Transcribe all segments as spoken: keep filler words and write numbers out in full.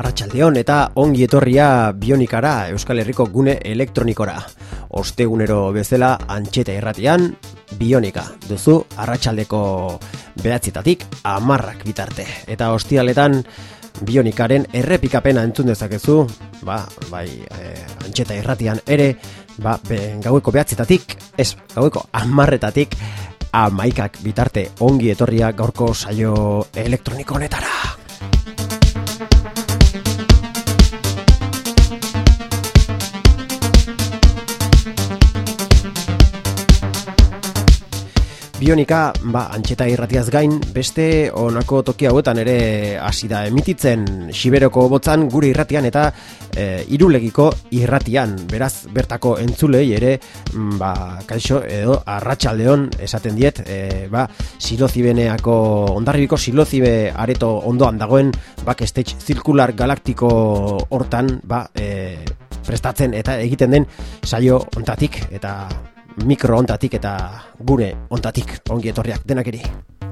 Arratsaldeon eta ongi etorria Bionikara, Euskal Herriko gune elektronikora. Ostegunero bezala Antxeta irratian Bionika duzu arratsaldeko bederatzietatik hamarrak bitarte. Eta ostiraletan Bionikaren errepikapena entzun dezakezu, ba, bai, eh, Antxeta irratian ere, ba, be, gaueko bederatzietatik, ez, gaueko hamarretatik hamaikak bitarte. Ongi etorria gaurko saio elektroniko honetara. Bionika, ba, Antxeta irratiaz gain, beste honako toki hauetan ere hasi da emititzen Xiberoko botzan gure irratian eta e, Irulegiko irratian. Beraz, bertako entzulei ere, ba, kaixo edo arratsaldeon esaten diet, e, ba, Silozibeneako, Hondarribiko Silozibe areto ondoan dagoen backstage zirkular galaktiko hortan, ba, e, prestatzen eta egiten den saio ontatik eta mikro ontatik eta gure ontatik ongi etorriak denak eri.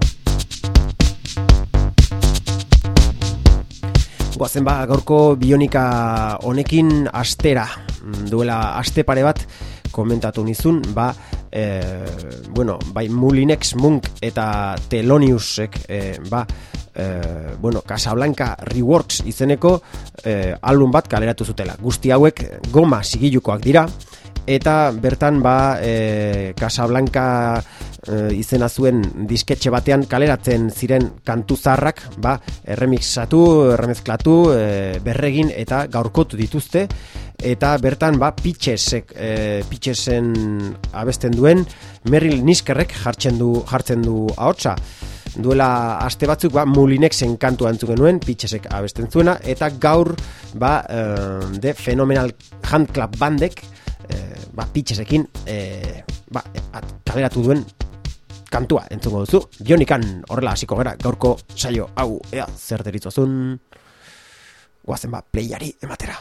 Goazen ba, gaurko Bionika honekin astera. Duela aste pare bat komentatu nizun, ba, e, bueno, bai Mulinex, Munk eta Theloniusek, e, ba, e, bueno, Casablanca Reworks izeneko e, album bat kaleratu zutela. Guzti hauek goma sigilukoak dira, eta bertan ba e, Casablanca e, izena zuen disketxe batean kaleratzen ziren kantu zaharrak, ba, erremixatu, erremezklatu, e, berregin eta gaurkotu dituzte, eta bertan ba Pitchesek, e, Pitchesen abesten duen Merrill Niskerrek jartzen du jartzen du ahotsa. Duela aste batzuk ba Mulinexen kantua entzun genuen, Pitchesek abesten zuena, eta gaur ba e, The Phenomenal Handclap bandek Eh, ba, Pitchesekin eh, ba, kaleratu duen kantua entzungo duzu. Bionikan horrela hasiko gara gaurko saio hau, ea zer deritzozun. Goazen ba playari ematera.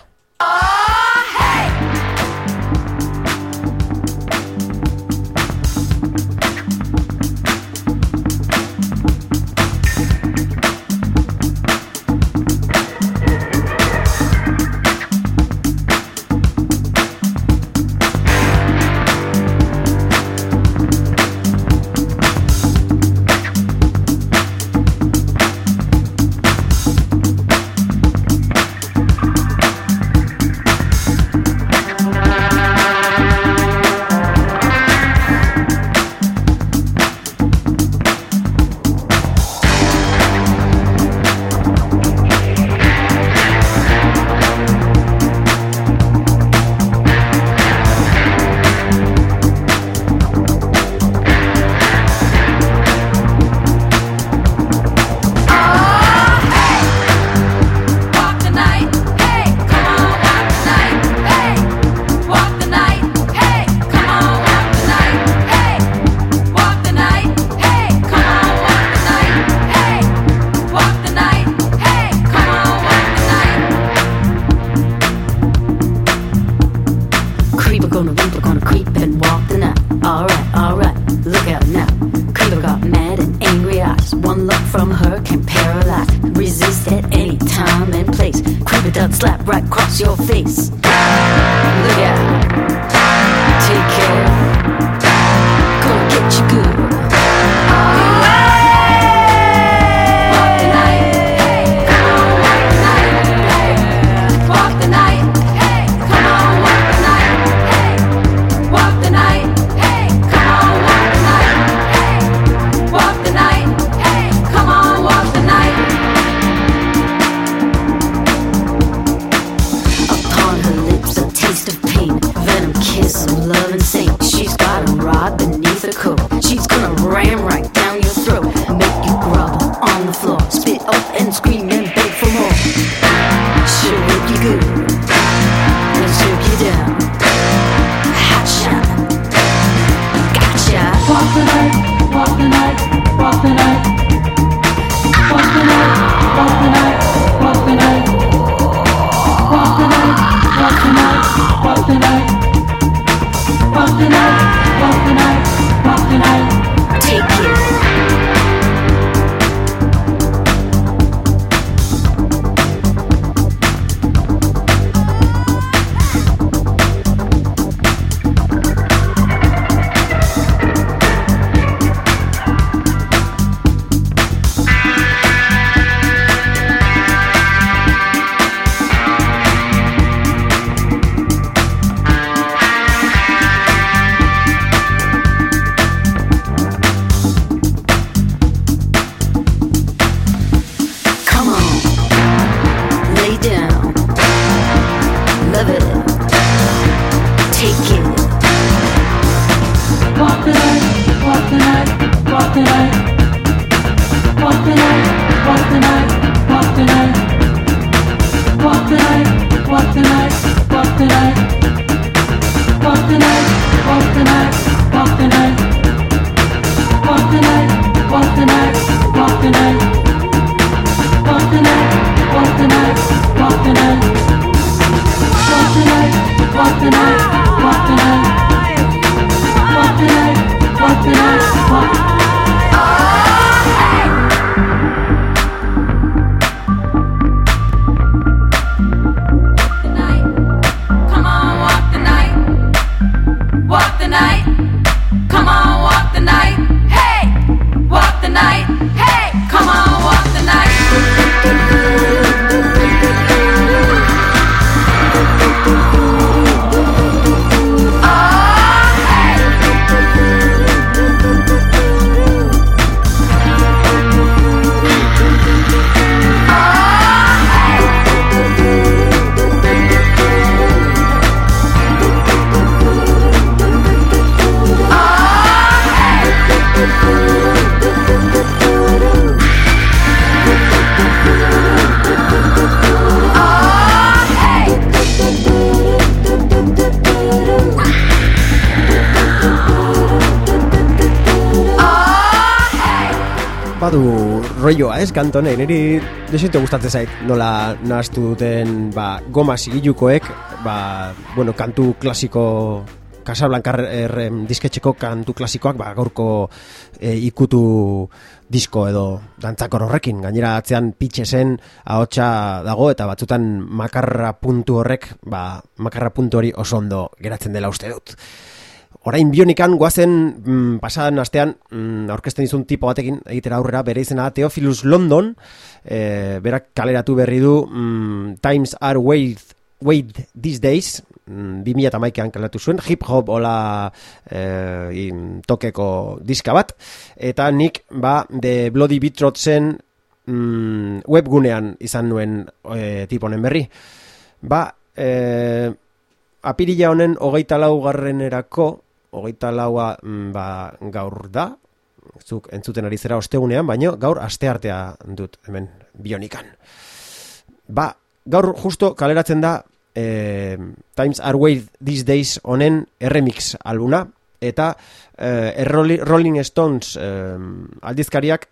Oh, hey! Love and saint. Badu rolloa, ez, kantone, niri desente gustatzen zait, nola nahaztu duten, ba, goma sigilukoek, ba, bueno, kantu klasiko, Casablanca er, disketxeko kantu klasikoak, ba, gaurko e, ikutu disko edo dantzakor horrekin, gainera atzean pitxesen ahotsa dago, eta batzutan makarra puntu horrek, ba, makarra puntu hori oso ondo geratzen dela uste dut. Orain Bionikan goazen mm, pasadan astean mm, aurkezten dizun tipo batekin egitera aurrera, bere izena Theophilus London, e, berak kaleratu berri du mm, Times Are Weird, Weird These Days, mm, bi mila hamaikaan kaleratu zuen, hip-hop hola e, tokeko diska bat, eta nik ba, The Bloody Beatrotsen mm, webgunean izan nuen e, tiponen berri. Ba, e, apirila honen hogeita lau garrenerako, hogeita laua ba, gaur da, zuk entzuten ari zera ostegunean, baino gaur asteartea dut hemen Bionikan. Ba, gaur justo kaleratzen da eh, Times Are Weird These Days honen remix albuna, eta eh, Rolling Stones eh, aldizkariak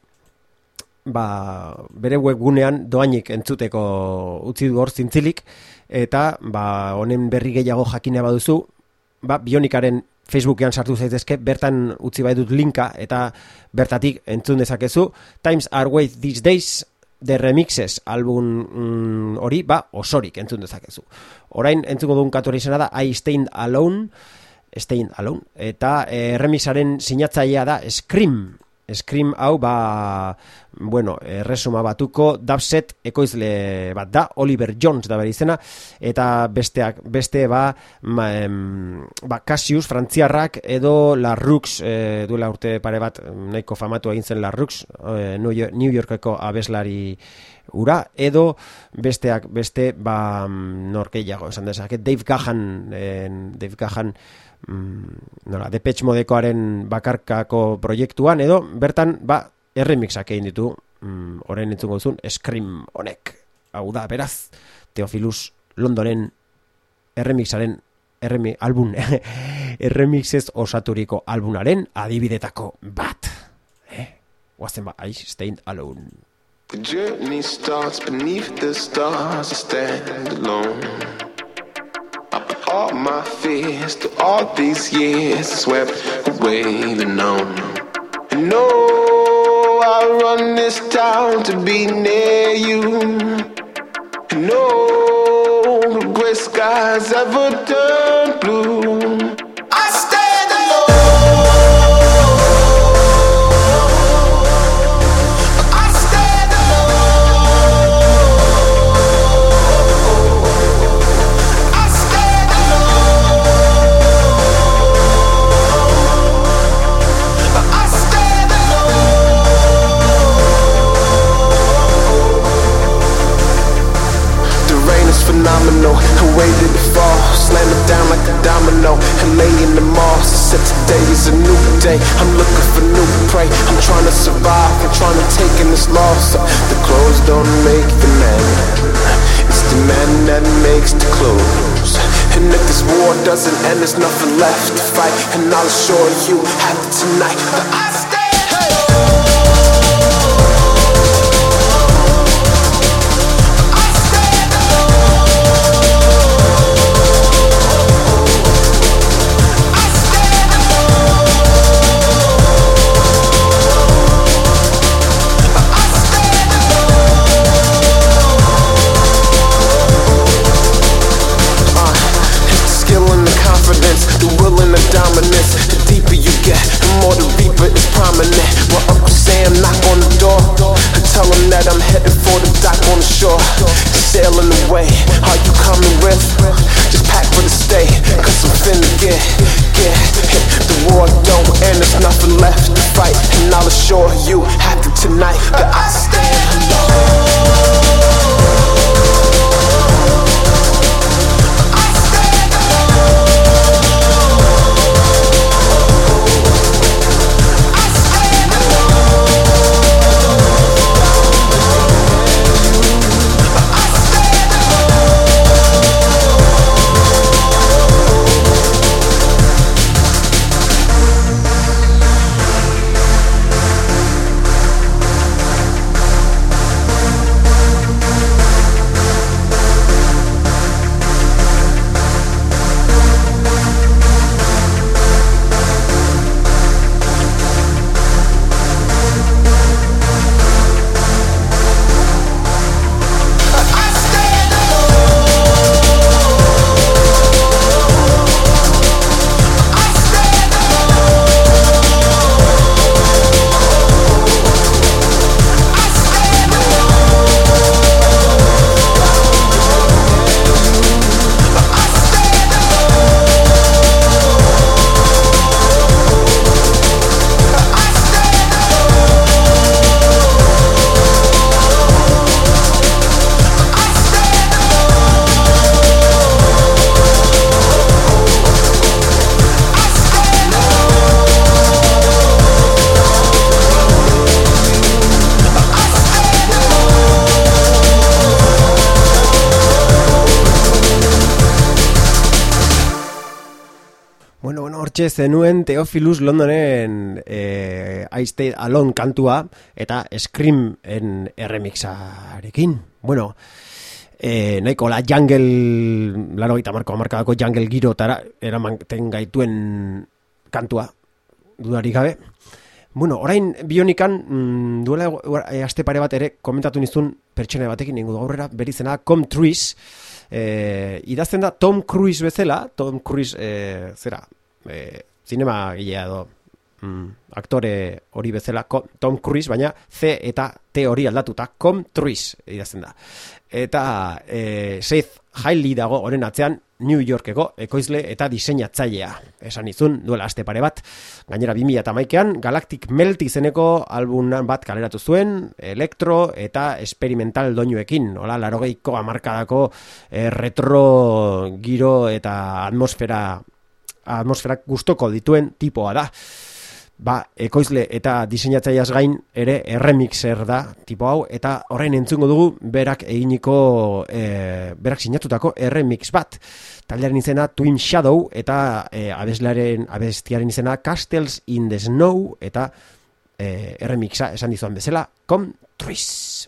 ba, bere webgunean doainik entzuteko utzi du hor zintzilik, eta ba, honen berri gehiago jakina baduzu, ba, Bionikaren Facebookean sartu zaitezke, bertan utzi bai dut linka, eta bertatik entzun dezakezu Times Are Weird These Days, The Remixes album mm, hori, ba, osorik entzun dezakezu. Orain entzuko duen kantu hori izena da I Stayed Alone, Stayed Alone, eta eh, remixaren sinatzailea da Scream. Scream hau, ba, bueno, erresuma batuko dubset ekoizle bat da, Oliver Jones da bere izena, eta besteak, beste ba, ma, em, ba Cassius, frantziarrak, edo La Rux, e, duela urte pare bat, nahiko famatu egin zen La Rux, e, New Yorkeko abeslari ura, edo besteak, beste, ba, norkeiago, esan dezake, Dave Gahan, en, Dave Gahan, Mm, nola, Depeche Modekoaren bakarkako proiektuan, edo bertan ba, erremixak egin ditu mm, orain entzungo duzun Scream honek. Hau da, beraz, Theophilus Londonen erremixaren erremi, album erremixez osaturiko albunaren adibidetako bat. Eh? Guazen ba, I Stayed Alone. The journey starts beneath the stars, I stand alone. All my fears to all these years swept away the known. And no, I run this town to be near you. And no, the gray skies ever turn blue. I stand alone. I stand alone. I stand I stand The rain is phenomenal, I waited to fall, slam it down like a domino, and lay in the moss. I said today is a new day, I'm looking for new prey. I'm trying to survive, I'm trying to take in this loss. The clothes don't make the man, it's the man that makes the clothes. And if this war doesn't end, there's nothing left to fight. And I'll assure you, after tonight, that I stand. I stand alone. sailing away. Are you coming with? Just pack for the stay, cause I'm finna get, get hit. The war don't end, there's nothing left to fight. And I'll assure you, after tonight, that I stand alone. Hortxe zenuen Theophilus Londonen eh, I Stayed Alone kantua eta Screamen erremixarekin. Bueno, eh, nahiko la jungle, laro gita marko amarkadako jungle girotara eramanten gaituen kantua, dudarik gabe. Bueno, orain Bionikan mm, duela e, aste pare bat ere komentatu nizun pertsona batekin ningu aurrera berizena Com Truise, eh, idazten da Tom Cruise bezala, Tom Cruise eh, zera, eh, zinema gilea edo mm, aktore hori bezala Tom Cruise, baina C eta T hori aldatuta Com Truise idazten da. Eta eh, Seth Hailey dago horren atzean, New Yorkeko ekoizle eta diseinatzailea. Esan izun, duela aste pare bat, gainera bi mila hamaikaan Galactic Melt izeneko album bat kaleratu zuen, elektro eta experimental doinuekin, hola, larogeiko hamarkadako eh, retro giro eta atmosfera atmosfera gustoko dituen tipoa da. Ba, ekoizle eta diseinatzaileaz gain ere erremixer da tipo hau, eta orain entzungo dugu berak eginiko e, berak sinatutako erremix bat. Taldearen izena Twin Shadow eta e, abeslaren, abestiaren izena Castles in the Snow eta e, erremixa esan dizuan bezala Com Truise.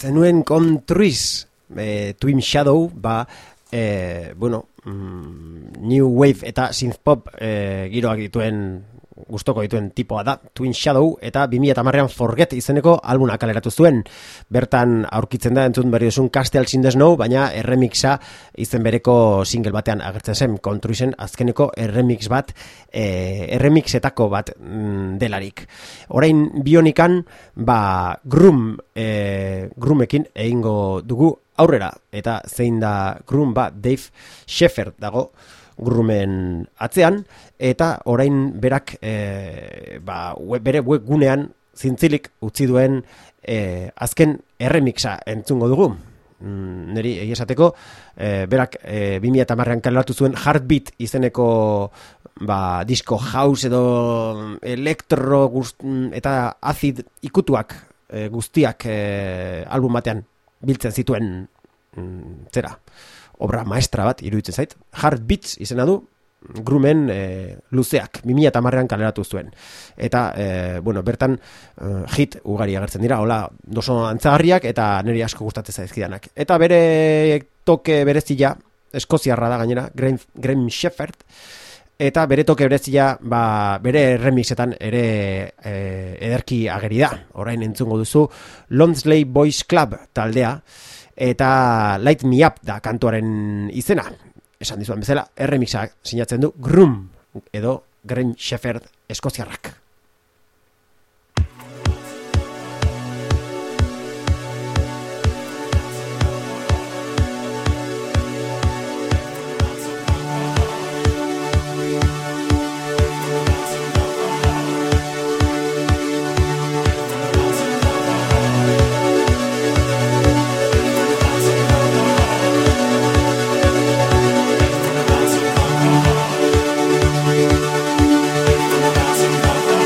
zenuen Contruiz, e, Twin Shadow, ba, e, bueno, mm, New Wave eta Synthpop e, giroak dituen, gustoko dituen tipoa da, Twin Shadow, eta bi mila hamarrean Forget izeneko albuna kaleratu zuen. Bertan aurkitzen da, entzun berri duzun Castles in the Snow, baina erremixa izen bereko single batean agertzen zen, Contruizen azkeneko erremix bat, e, erremixetako bat mm, delarik. Orain Bionikan, ba, Grum, e, Grumekin egingo dugu aurrera, eta zein da Grum, ba, Dave Sheffer dago Grumen atzean, eta orain berak e, ba, web, bere webgunean zintzilik utzi duen e, azken erremixa entzungo dugu. Mm, neri egia esateko, e, berak e, bi mila hamarrean kaleratu zuen Heartbeat izeneko ba, disco house edo elektro gust, eta acid ikutuak e, guztiak e, album batean biltzen zituen mm, zera. Obra maestra bat iruditzen zait. Heartbeats izena du, Grumen e, luzeak, bi mila hamarrean kaleratu zuen. Eta, e, bueno, bertan e, hit ugari agertzen dira, hola, doso antzagarriak eta niri asko gustatzen zaizkidanak. Eta bere toke berezia, eskoziarra da gainera, Graham, Graham Shepherd, eta bere toke berezia, ba, bere remixetan ere e, ederki ageri da. Orain entzungo duzu, Lonsley Boys Club taldea, eta Light Me Up da kantuaren izena. Esan dizuan bezala, erremixa sinatzen du Grum edo Graham Shepherd eskoziarrak. Bouncing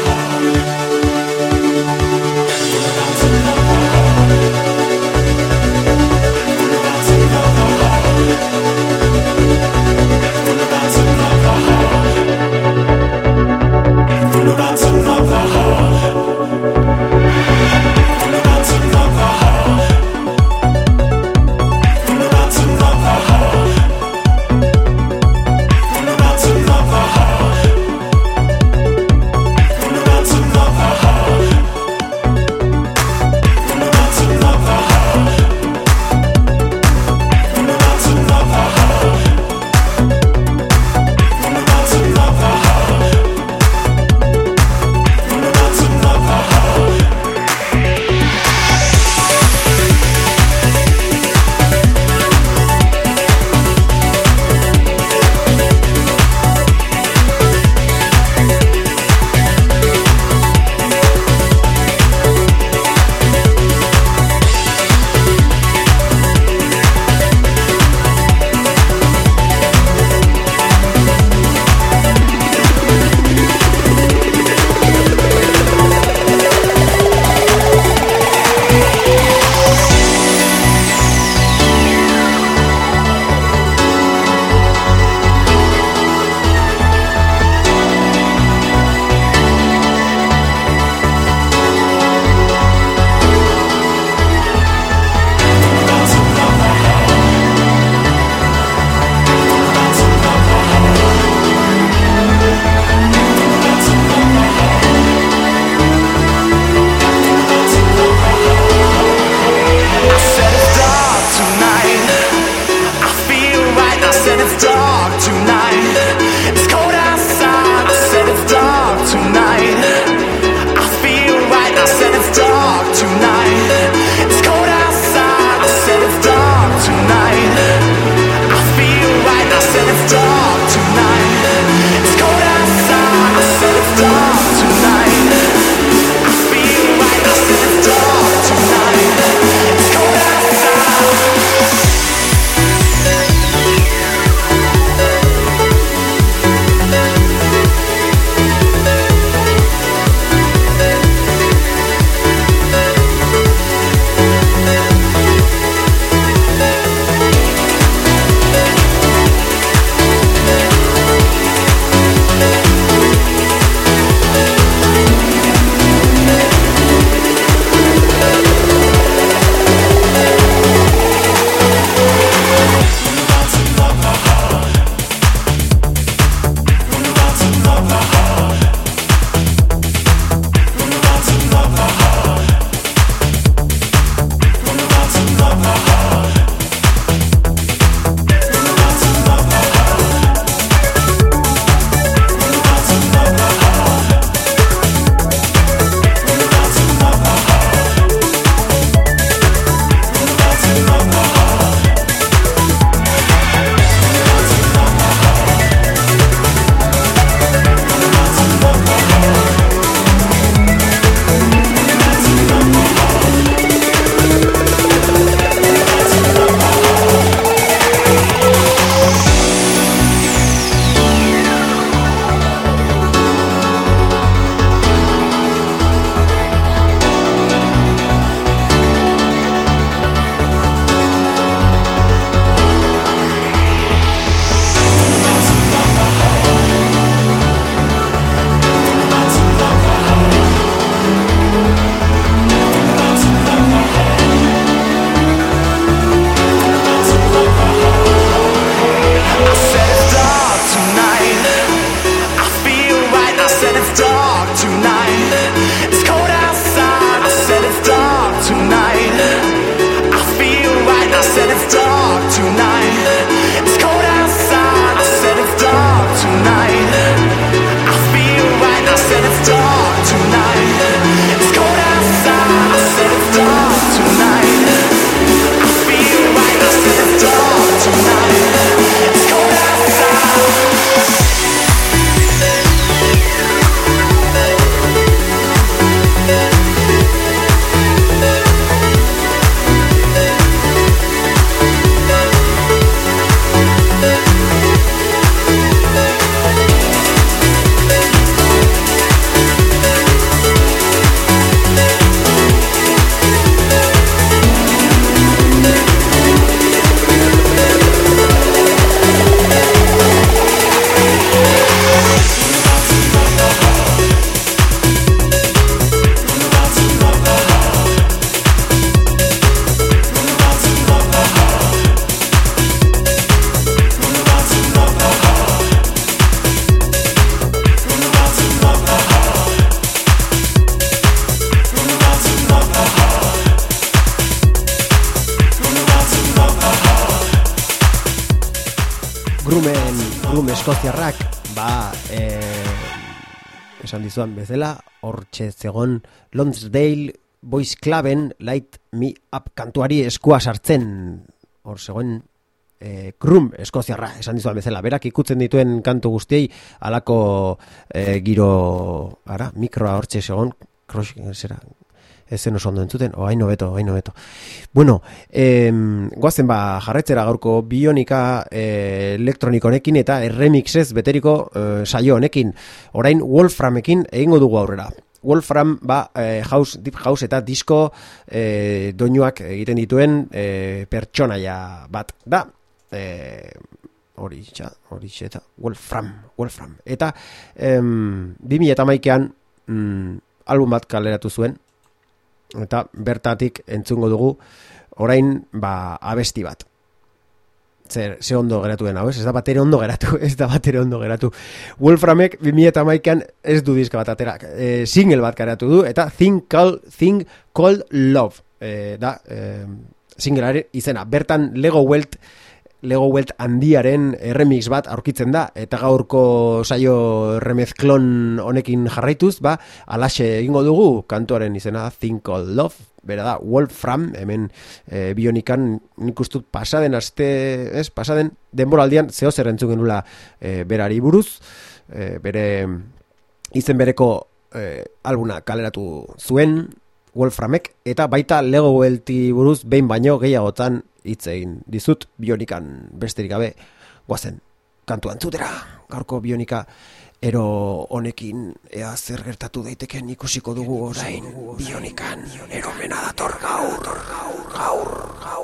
Grumen, Grum eskoziarrak, ba, e, esan dizuan bezala, hortxe zegon Lonsdale Boys Cluben Light Me Up kantuari eskua sartzen, hor zegoen e, Grum eskoziarra, esan dizuan bezala, berak ikutzen dituen kantu guztiei, alako e, giro, ara, mikroa hortxe zegoen, kros, zera, ez zen oso ondo entzuten, o haino beto, haino beto. Bueno, eh, goazen ba jarretzera gaurko bionika eh, elektroniko honekin eta remixez beteriko eh, saio honekin. Orain Wolframekin egingo dugu aurrera. Wolfram ba eh, house, deep house eta disco eh, doinuak egiten dituen eh, pertsonaia bat da. Eh, hori txa, hori eta Wolfram, Wolfram. Eta eh, bi mila hamaikaan mm, album bat kaleratu zuen, eta bertatik entzungo dugu orain ba abesti bat. Zer, ze ondo geratu den hau, ez? Ez da batere ondo geratu, ez da batere ondo geratu. Wolframek bi mila hamaikaan ez du diska bat atera, e, single bat geratu du, eta Thing Called, Thing Called Love, e, da, e, singlearen izena. Bertan Lego Welt, Lego Welt handiaren remix bat aurkitzen da, eta gaurko saio remezklon honekin jarraituz, ba, alaxe egingo dugu kantuaren izena Thing Called Love, bera da, Wolfram, hemen e, bionikan nik ustut pasaden aste, ez, pasaden denboraldian zeo zer entzun genula e, berari buruz, e, bere izen bereko e, albuna kaleratu zuen Wolframek, eta baita Lego Welti buruz behin baino gehiagotan hitz egin dizut bionikan besterik gabe goazen kantu antzutera. Gaurko bionika ero honekin ea zer gertatu daiteken ikusiko dugu orain bionikan eromena dator gaur, gaur, gaur, gaur.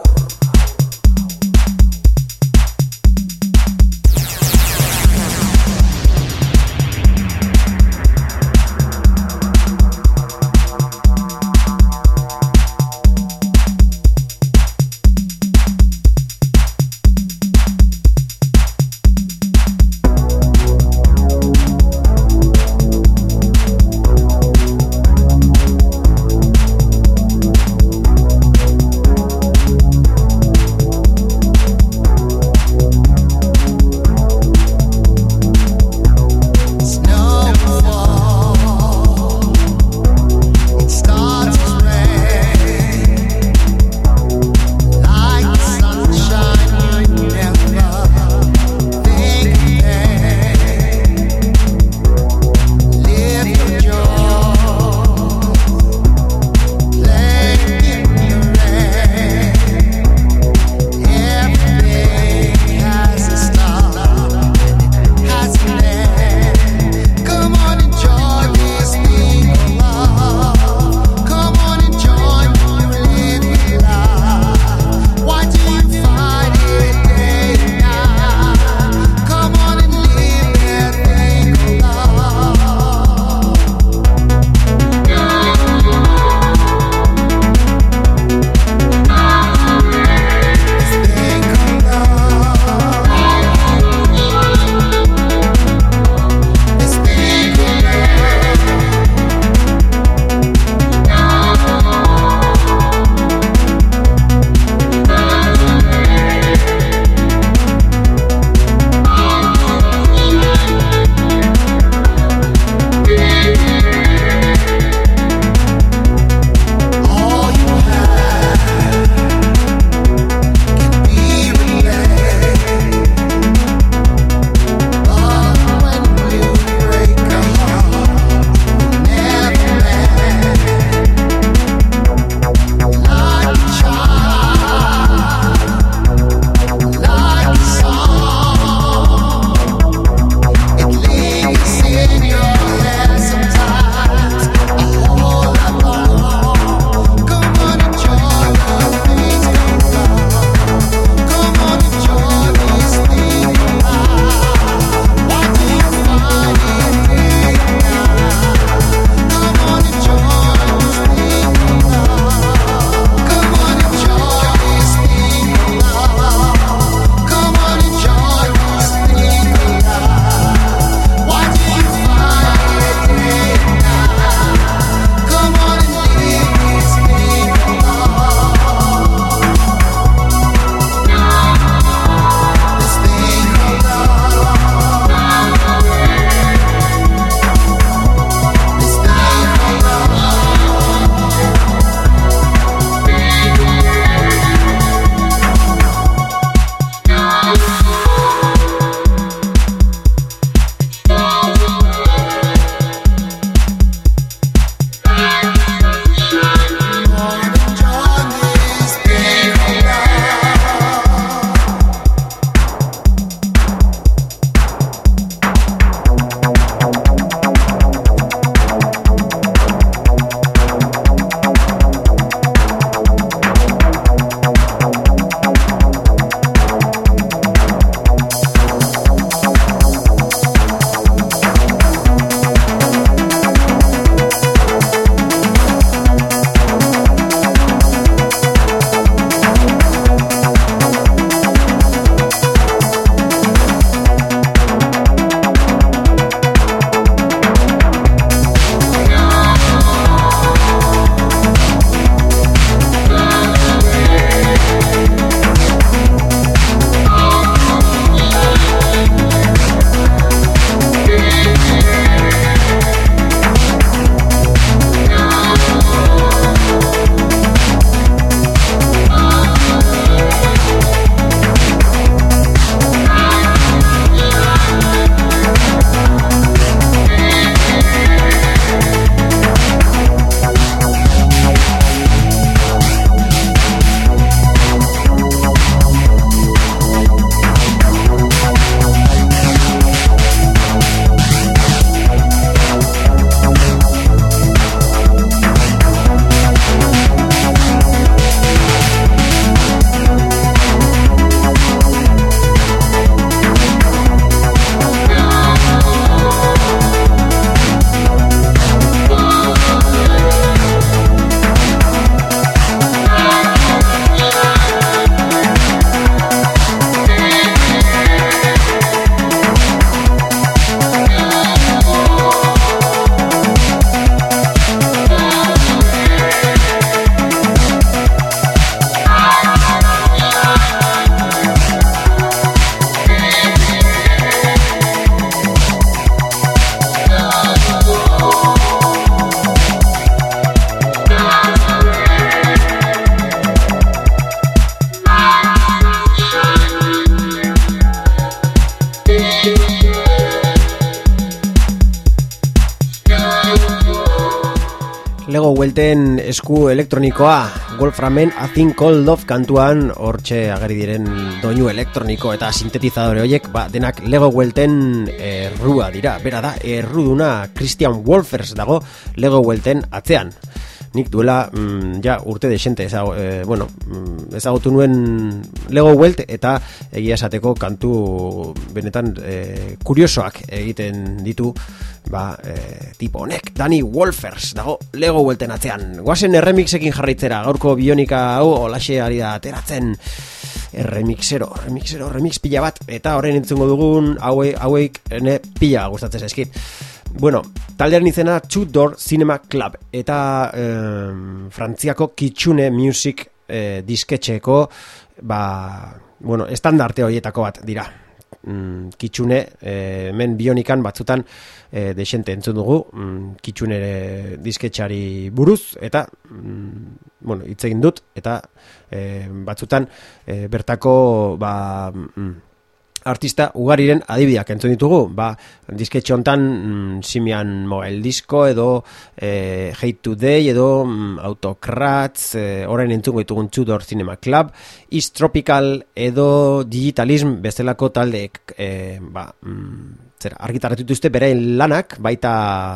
Lego Welten esku elektronikoa, Wolframen A Thing Called Love kantuan hortxe ageri diren doinu elektroniko eta sintetizadore horiek, ba, denak Lego Welten errua dira. Bera da, erruduna Christian Wolfers dago Lego Welten atzean. Nik duela mm, ja urte desente ezago, e, bueno, ezagutu nuen Lego Welt eta egia esateko kantu benetan e, kuriosoak egiten ditu, ba, e, tipo honek, Danny Wolfers dago Lego Welten atzean. Guazen erremixekin jarraitzera, gaurko bionika hau olaxe ari da ateratzen remixero, remixero, remix pila bat, eta horren entzungo dugun hauek, hauek ene pila gustatzen zaizkit. Bueno, taldearen izena Two Door Cinema Club eta eh, Frantziako Kitsune Music eh, disketxeko, ba, bueno, estandarte horietako bat dira. Mm, Kitsune, eh, hemen bionikan batzutan eh, desente entzun dugu, mm, Kitsune disketxari buruz, eta mm, bueno, hitz egin dut, eta eh, batzutan eh, bertako, ba, mm, artista ugariren adibideak entzun ditugu, ba, disketxe hontan mm, Simian Mobile Disco edo eh, Hate Today edo mm, Autocrats, eh, orain entzungo ditugun Two Door Cinema Club, East Tropical edo Digitalism bezalako taldeek eh, ba, mm, zera, argitaratu dituzte beraien lanak, baita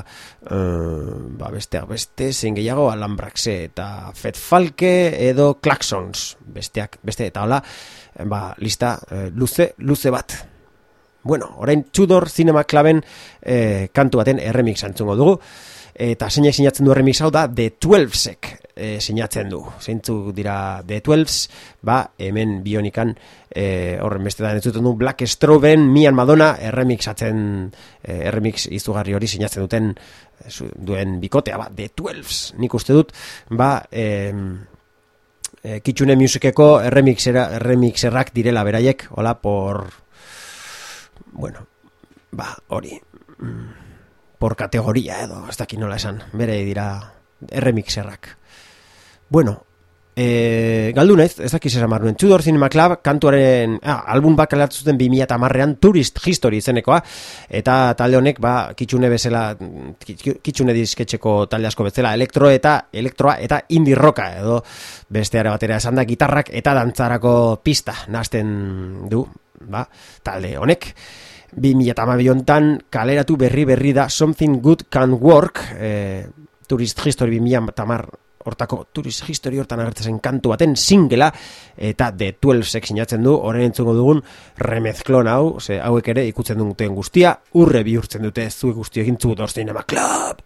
eh, ba, besteak beste, zein gehiago Alambraxe eta Fed Falke edo Klaxons, besteak beste eta hola, ba, lista eh, luze, luze bat. Bueno, orain Two Door Cinema Cluben eh, kantu baten erremix antzungo dugu, eta zeinek sinatzen du remix hau da The Twelvesek eh, sinatzen du. Zeintzuk dira The Twelves, ba, hemen bionikan eh, horren bestetan entzuten du Black Stroben, Mian Madonna erremixatzen, eh, erremix izugarri hori sinatzen duten eh, duen bikotea, ba, The Twelves. Nik uste dut, ba, eh, eh, Kitsune Musiceko erremixera, erremixerrak direla beraiek, hola, por, bueno, ba, hori, por kategoria edo, ez dakit nola esan, bere dira erremixerrak. Bueno, e, galdu naiz, ez dakiz esan marruen, Two Door Cinema Club kantuaren, ah, album bat kaleratu zuten bi mila hamarrean Tourist History izenekoa, eta talde honek, ba, Kitsune bezala, Kitsune disketxeko talde asko bezala, elektro eta elektroa eta indie rocka, edo besteare batera esan da, gitarrak eta dantzarako pista nazten du, ba, talde honek. bi mila hamabi hontan kaleratu berri berri da Something Good Can Work, eh, Tourist History bi mila hamar hortako Tourist History hortan agertzen kantu baten singela, eta The Twelvesek sinatzen du, horren entzungo dugun remezklon hau, ze hauek ere ikutzen duten guztia, urre bihurtzen dute zuek guztioekin Two Door Cinema Club.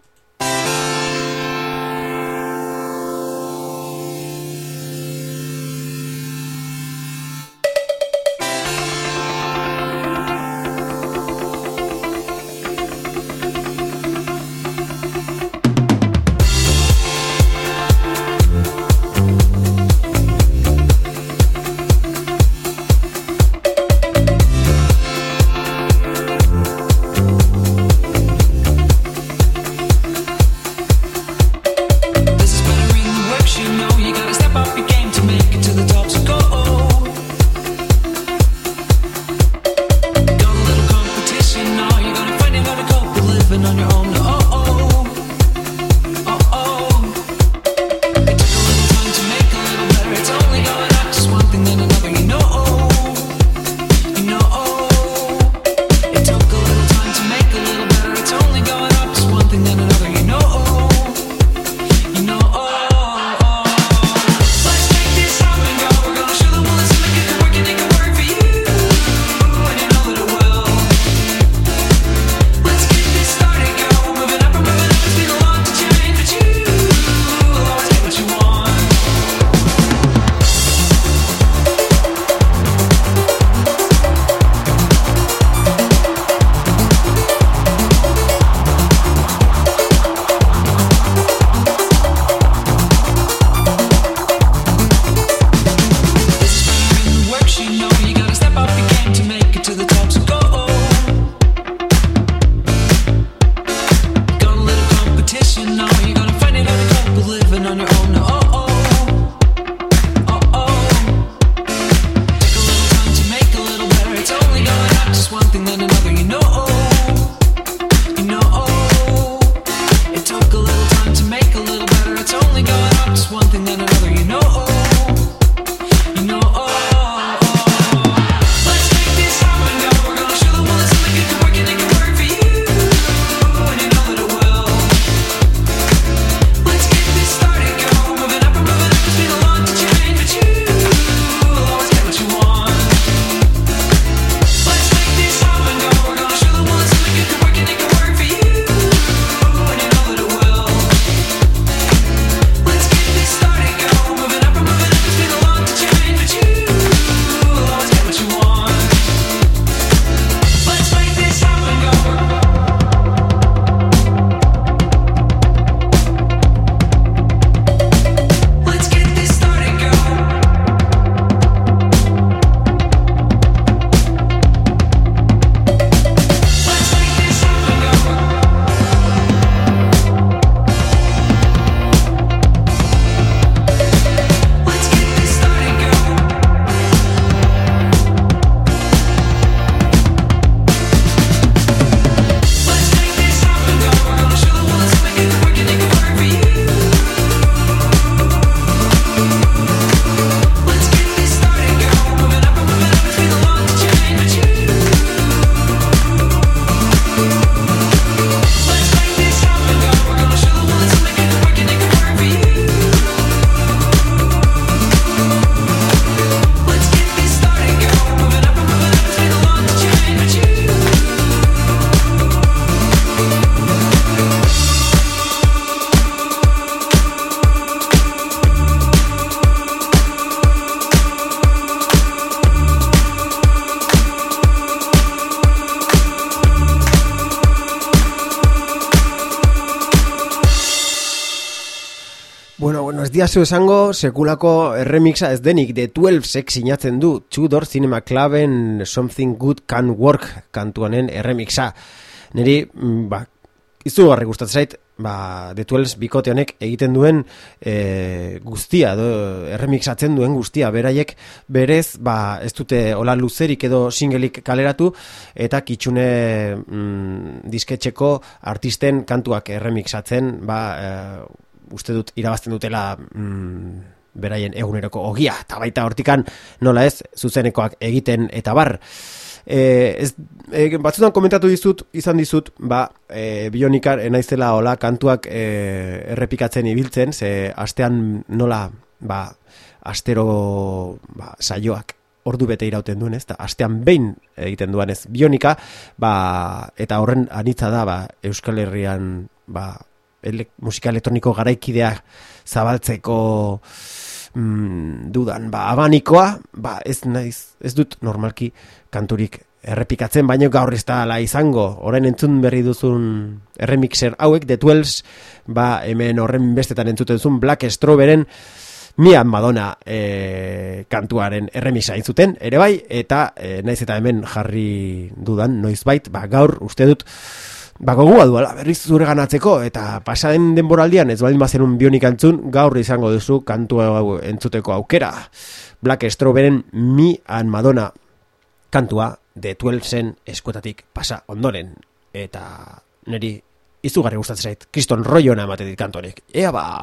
diazu esango sekulako erremixa ez denik. The twelvesek sinatzen du Tudor Cinema Cluben Something Good Can Work kantuanen erremixa. Neri, ba, izugarri gustatzen zait, ba, The twelves bikote honek egiten duen e, guztia, do, erremixatzen duen guztia, beraiek berez, ba, ez dute hola luzerik edo singelik kaleratu, eta kitsune mm, disketxeko artisten kantuak erremixatzen, ba, e, uste dut irabazten dutela mm, beraien eguneroko ogia, eta baita hortikan nola ez, zuzenekoak egiten eta bar. E, ez, e, batzutan komentatu dizut, izan dizut, ba, e, Bionikar enaizela hola kantuak e, errepikatzen ibiltzen, ze astean nola, ba, astero ba, saioak ordu bete irauten duen, ez, eta astean behin egiten duan ez Bionika, ba, eta horren anitza da, ba, Euskal Herrian, ba, ele, musika elektroniko garaikidea zabaltzeko mm, dudan, ba, abanikoa, ba, ez naiz, ez dut normalki kanturik errepikatzen, baino gaur ez da ala izango, orain entzun berri duzun erremixer hauek, The twelves, ba, hemen horren bestetan entzuten duzun Black Strawberryen Mia Madonna e, kantuaren erremixa intzuten, ere bai, eta e, naiz eta hemen jarri dudan, noizbait, ba, gaur uste dut, ba, gogua duela, berriz zure ganatzeko, eta pasaden denboraldian ez baldin bazenun Bionik entzun, gaur izango duzu kantu hau entzuteko aukera. Black Strawberryen Mi and Madonna kantua The twelvesen eskuetatik pasa ondoren, eta niri izugarri gustatzen zait, kriston roiona ematen dit kantorek. Ea ba!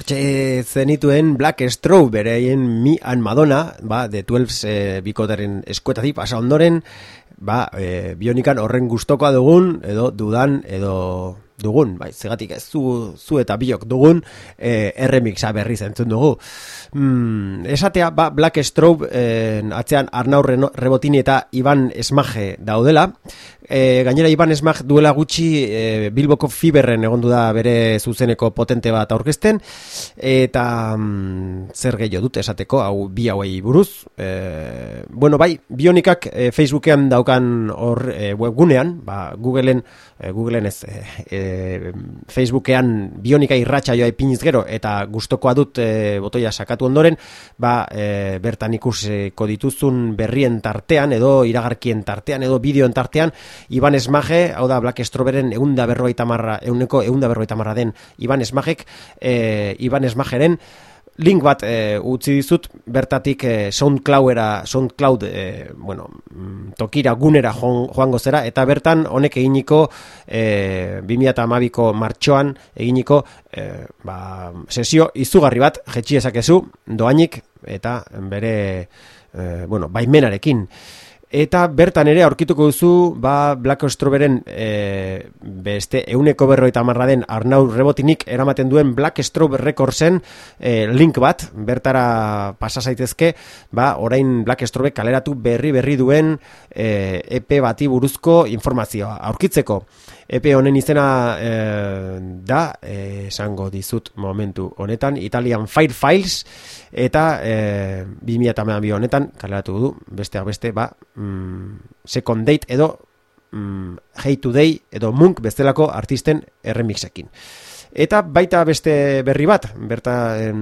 Hortxe zenituen Black Strobe bereien Me and Madonna, ba, The Twelves e, bikotaren eskuetatik pasa ondoren, ba, e, Bionikan horren gustokoa dugun, edo dudan, edo dugun, bai, zegatik ez zu, zu eta biok dugun, e, erremixa berriz entzun dugu. Mm, esatea, ba, Black Strobe e, atzean Arnau Rebotini eta Iban Esmaje daudela. E, gainera Iban Esmaj duela gutxi e, Bilboko Fiberren egondu da bere zuzeneko potente bat aurkezten, eta mm, zer gehiago dut esateko, hau bi hauei buruz. E, bueno, bai, Bionikak e, Facebookean daukan hor e, webgunean, ba, Googleen, e, Googleen ez, e, e, Facebookean Bionika irratxa joa ipiniz gero, eta gustokoa dut e, botoia sakatu ondoren, ba, e, bertan ikusiko dituzun berrien tartean, edo iragarkien tartean, edo bideoen tartean, Iban Esmaje, hau da Black Stroberen eunda berrogeita marra, euneko eunda berrogeita marra den Iban Esmajek, e, Iban Esmajeren link bat e, utzi dizut, bertatik e, SoundCloudera, SoundCloud, e, bueno, tokira gunera joango zera, eta bertan honek eginiko e, bi mila hamabiko martxoan eginiko e, ba, sesio izugarri bat jetxi ezakezu doainik eta bere e, bueno, baimenarekin. Eta bertan ere aurkituko duzu ba, Black Stroberen e, beste euneko berroita marra den Arnau Rebotinik eramaten duen Black Strobe Recordsen e, link bat, bertara pasa zaitezke, ba, orain Black Strobe kaleratu berri berri duen e, E P bati buruzko informazioa aurkitzeko. E P honen izena e, da, esango dizut momentu honetan, Italian Fire Files, eta e, bi mila hamabi honetan kaleratu du, besteak beste, ba, mm, Second Date edo mm, Hey Today edo Munk bestelako artisten erremixekin. Eta baita beste berri bat, berta en,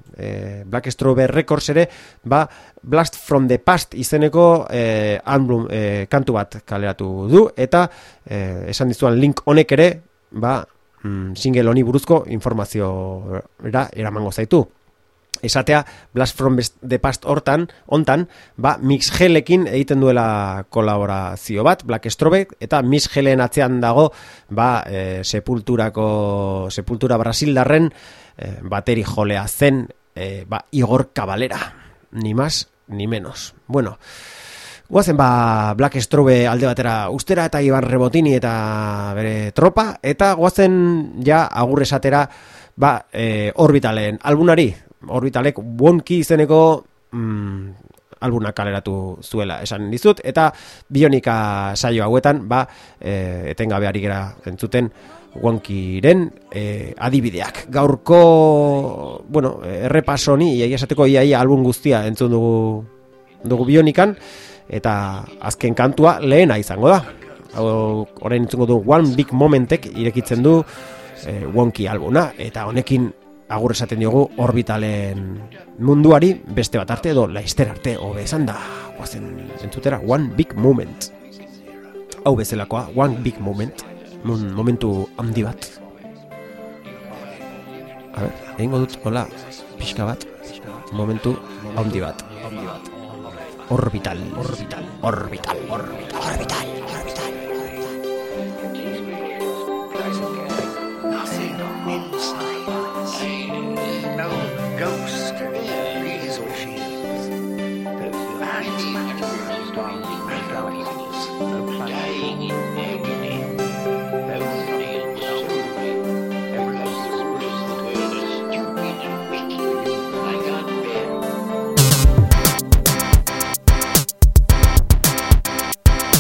e, Black Strobe Records ere, ba, Blast from the Past izeneko e, album e, kantu bat kaleratu du, eta e, esan dizuan link honek ere, ba, mm, single honi buruzko informaziora eramango zaitu. Esatea, Blast from the Past hortan, hontan, ba, Mixgelekin egiten duela kolaborazio bat, Black Strobe, eta Mixgelen atzean dago, ba, e, Sepulturako, Sepultura Brasildarren e, bateri jolea zen, e, ba, Igor Cavalera, ni más, ni menos. Bueno, guazen ba Black Strobe alde batera ustera eta Iban Rebotini eta bere tropa, eta guazen ja agur esatera, ba, e, Orbitalen albunari, Orbitalek Wonky izeneko mm, albuna kaleratu zuela esan dizut, eta Bionika saio hauetan ba, e, etengabe ari gera entzuten Wonkyren e, adibideak. Gaurko, bueno, errepasoni iaia esateko iaia album guztia entzun dugu, dugu Bionikan, eta azken kantua lehena izango da. Hau, orain entzungo du One Big Momentek irekitzen du e, Wonky albuna, eta honekin agur esaten diogu Orbitalen munduari, beste bat arte edo Laster arte hobe esan da, guazen entzutera One Big Moment. Hau bezalakoa, One Big Moment, momentu handi bat. A ber, egingo dut, hola, pixka bat, momentu handi bat. Orbital, orbital, orbital, orbital, orbital, orbital. No ghost these machines. The light of strong memories. The dying in agony. Those nails so everyone's whistled to the stupid and wicked. I got bed.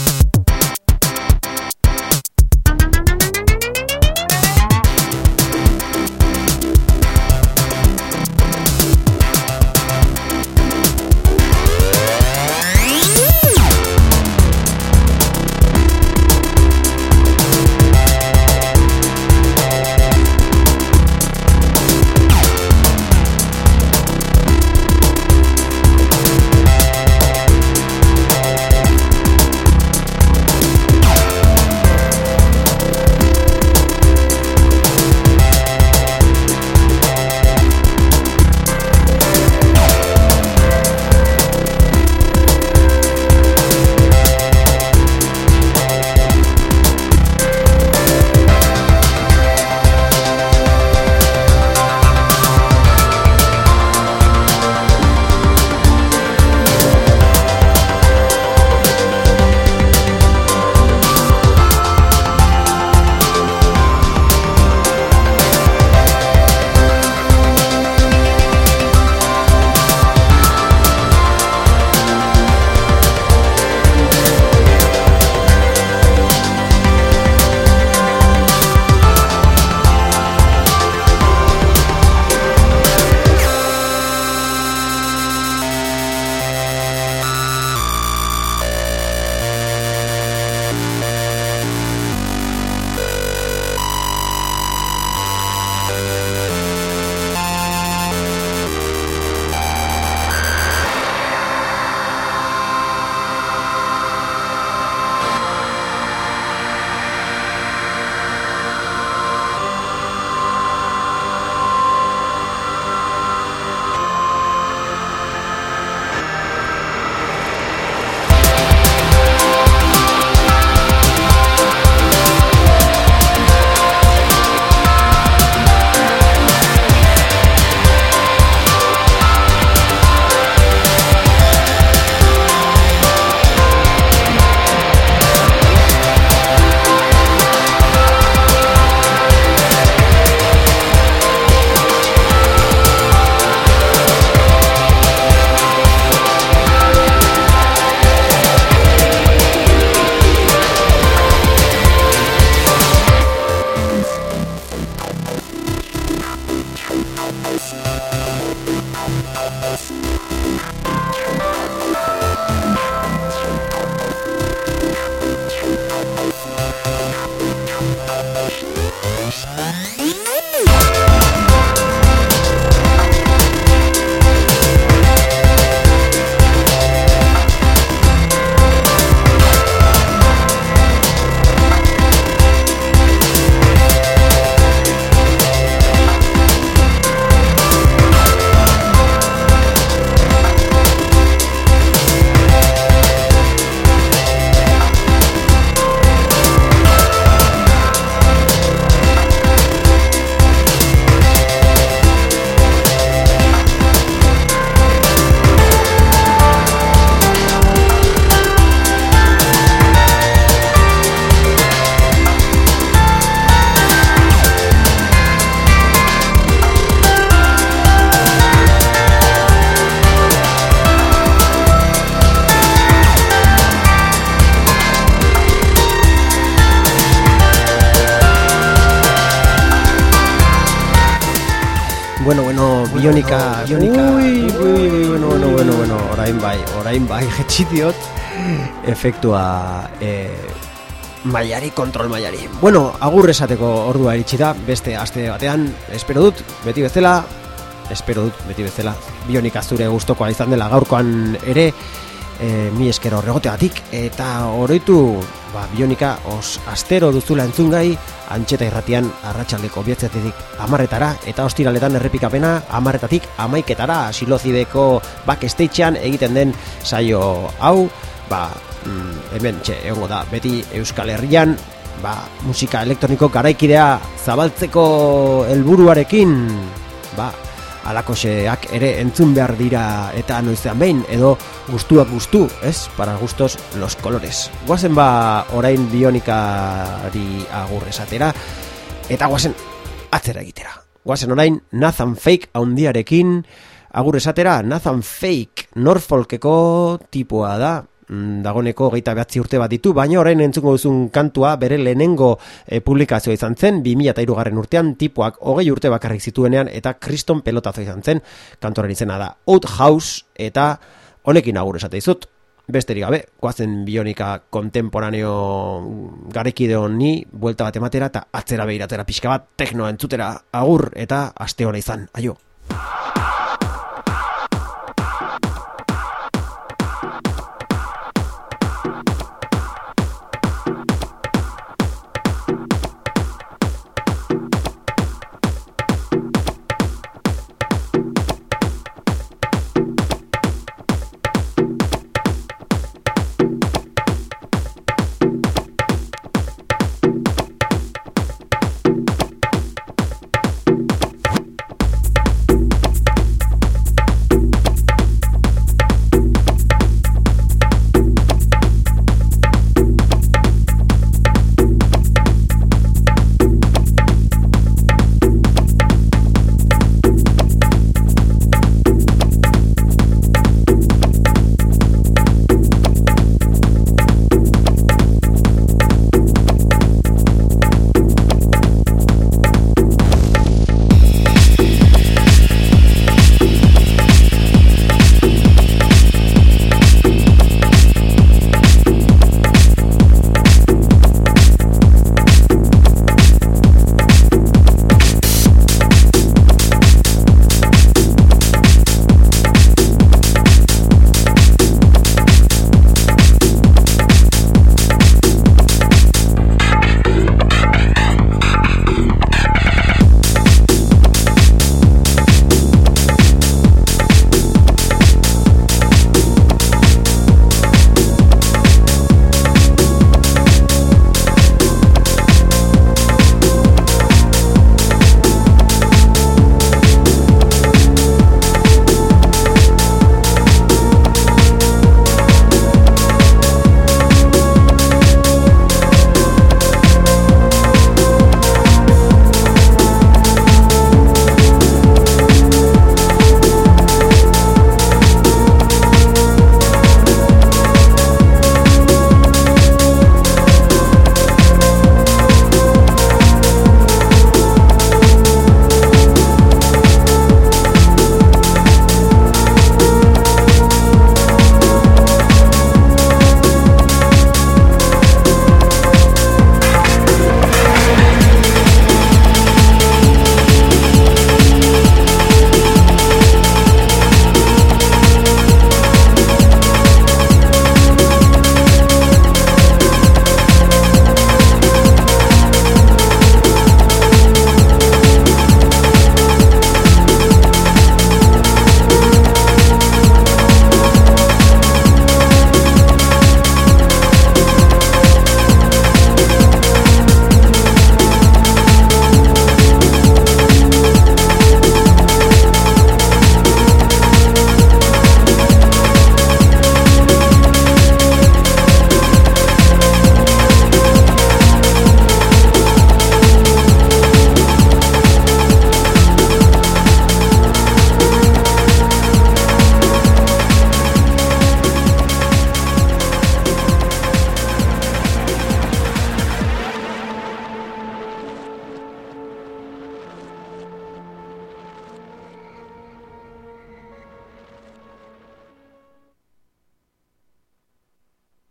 Bueno, bueno, Bionika, Bionika. Ui, ui, ui, bueno, bueno, bueno, bueno, orain bai, orain bai, jetxi diot efektua eh, mailari, kontrol mailari. Bueno, agur esateko ordua iritsi da, beste aste batean, espero dut, beti bezala, espero dut, beti bezala, Bionika zure gustokoa izan dela gaurkoan ere, e, mi esker horregoteagatik, eta oroitu, ba, Bionika os astero duzula entzungai, Antxeta irratian arratsaldeko bietzetik amarretara, eta ostiraletan errepikapena amarretatik amaiketara, Silozibeko backstagean egiten den saio hau, ba, mm, hemen txe, egongo da, beti Euskal Herrian, ba, musika elektroniko garaikidea zabaltzeko helburuarekin, ba, alakoxeak ere entzun behar dira eta noizean behin, edo gustuak gustu, ez? Para gustos los colores. Guazen ba orain Bionikari agur esatera, eta guazen atzera egitera. Guazen orain Nathan Fake haundiarekin agur esatera. Nathan Fake Norfolkeko tipua da, dagoneko geita behatzi urte bat ditu, baina orain entzuko duzun kantua bere lehenengo e, publikazioa izan zen, bi mila hiru garren urtean, tipuak hogei urte bakarrik zituenean, eta kriston pelotazo izan zen, kantuaren izena da Outhouse, eta honekin agur esate dizut, besterik gabe, goazen Bionika kontemporaneo garekide honi, buelta bat ematera, eta atzera behiratzera pixka bat, teknoa entzutera, agur, eta aste hona izan, aio.